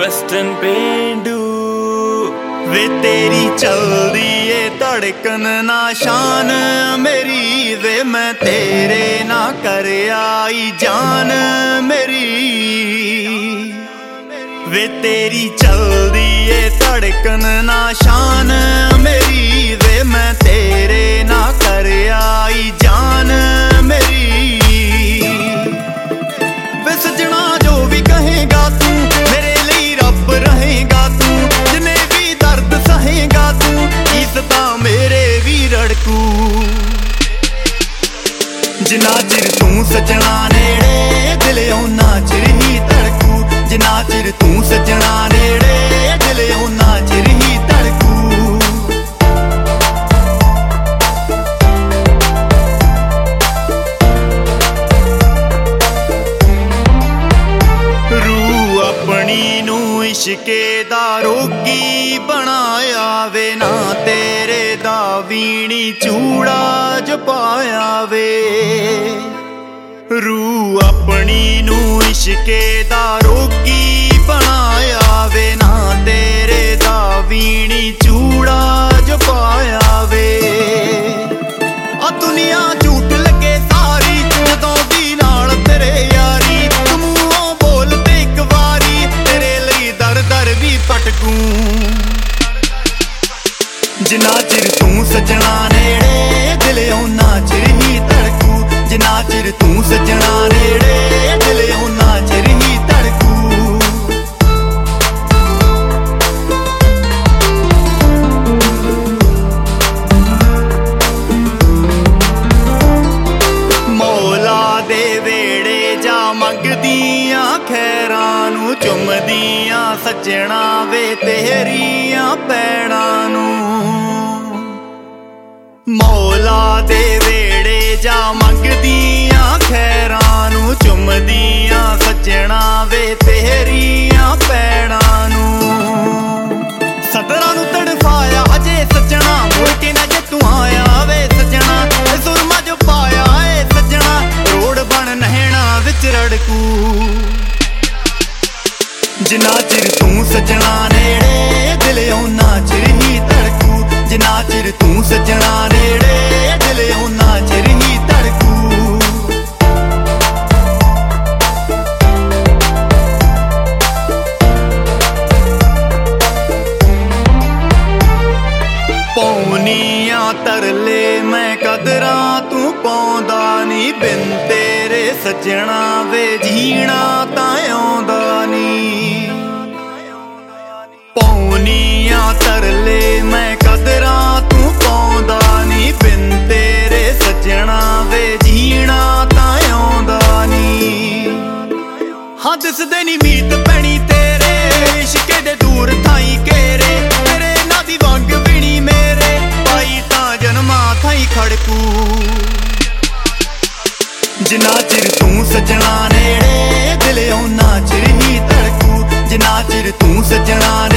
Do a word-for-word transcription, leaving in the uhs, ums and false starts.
western पेंडू वे तेरी चलदी ए धड़कन ना शान मेरी वे मैं तेरे ना कर आई जान मेरी वे तेरी चलदी ए धड़कन ना शान मेरी वे मैं तेरे ना कर आई जान मेरी वे सजना जो भी कहेगा तू मेरे लिए रब रहेगा तू जिन्हें भी दर्द सहेगा तू इज्जत मेरे भी रड़कू जिन्ना चिर तू सजना नेड़े दिल उन्ना चिर ही धड़कू जिन्ना चिर तू सजना नेड़े दिल उन्ना चिर ही धड़कू रूह अपनी नू इश्के दा रोगी बनाया वे ना तेरे दा वीणी चूड़ा जपाया वे रूह अपनी नू इश्के दा रोगी बनाया वे ना तेरे दा वीणी चूड़ा जपाया वे आ दुनिया झूठ लगे सारी जदों दी नाल तेरे यारी तू मूंहों बोल ते इक वारी तेरे लई दर दर भी पटकू जिन्ना चिर तू सजना नेड़े दिल उन्ना चिर ही धड़कू जिन्ना चिर तू सजना नेड़े दिल उन्ना चिर ही धड़कू मौला दे वेड़े जा मंगदियां खैरां नू चुमदियां सजना वे तेरियां पैड़ां नू मौला दे वेड़े जा मंगदियां खैरां नू चुमदियां सजना वे तेरियां पैड़ां नू सदरां नू तड़फाया अजे सजना मुड़ के ना जे तू आया वे सजना सुरमा जो पाया ए सजना रोड बन नहना विच रड़कू जिन्ना चिर तू सजना नेड़े दिल उन्ना चिर ही धड़कू जिन्ना चिर तू सजना नेड़े दिल उन्ना चिर ही धड़कू पौनियां तरले मैं कदरां तू पौंदा नी बिन तेरे सजना वे जीना तां आउंदा नी पौनियां तरले मैं कदरां तू पौंदा नी बिन तेरे सजना वे जीना तां आउंदा नी हाँ दिसदे नी मीत पैनी तेरे इश्के दे दूर थाई घेरे तेरे ना दी वंग विणी मेरे पाई तां जन्मा थाई खड़कू जिन्ना चिर तू सजना नेड़े दिल उन्ना चिर ही धड़कू जिन्ना चिर तू सजना